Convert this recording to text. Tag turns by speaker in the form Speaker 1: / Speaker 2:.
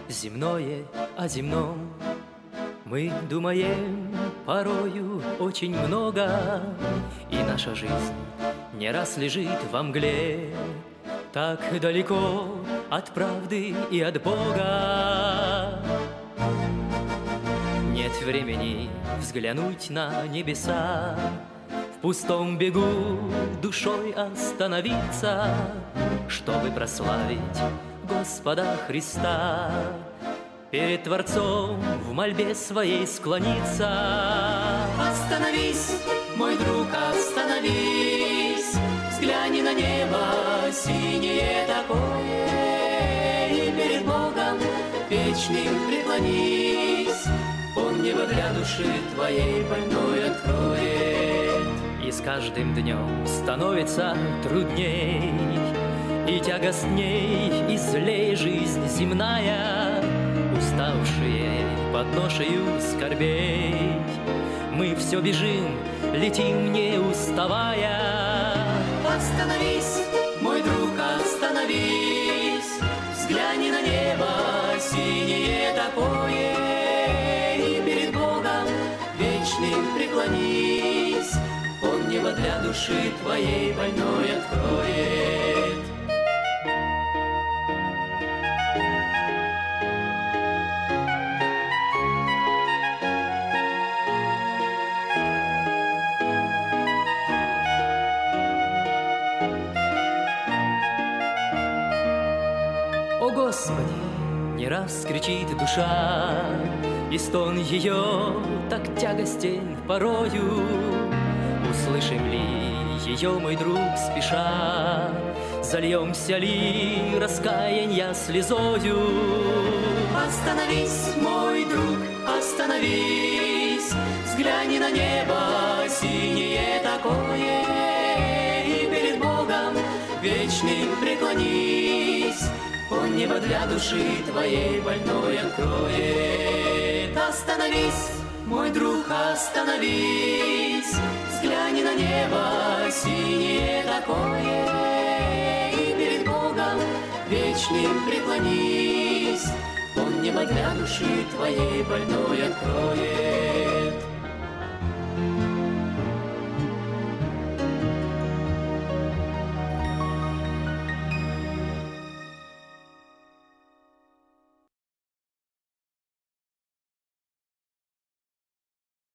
Speaker 1: земное о земном. Мы думаем порою очень много, и наша жизнь не раз лежит во мгле, так далеко от правды и от Бога. Нет времени взглянуть на небеса, в пустом бегу душой остановиться, чтобы прославить Господа Христа, перед Творцом в мольбе своей склониться. Остановись, мой друг, остановись, взгляни на небо синее такое, и перед Богом вечным преклонись. Он небо для души твоей больной откроет. И с каждым днем становится трудней, и тягостней, и злей жизнь земная. Уставшие под ношею скорбей, мы все бежим, летим, не уставая. Остановись, мой друг, остановись, взгляни на небо синее такое, и перед Богом вечным преклонись. Он небо для души твоей больной откроет. О Господи, не раз кричит душа, и стон ее так тягостен порою. Услышим ли ее, мой друг, спеша, зальемся ли раскаянья слезою? Остановись, мой друг, остановись, взгляни на небо синее такое, и перед Богом вечным преклонись. Он небо для души твоей больной откроет. Остановись, мой друг, остановись, взгляни на небо синее такое, и перед Богом вечным преклонись. Он небо для души твоей больной откроет.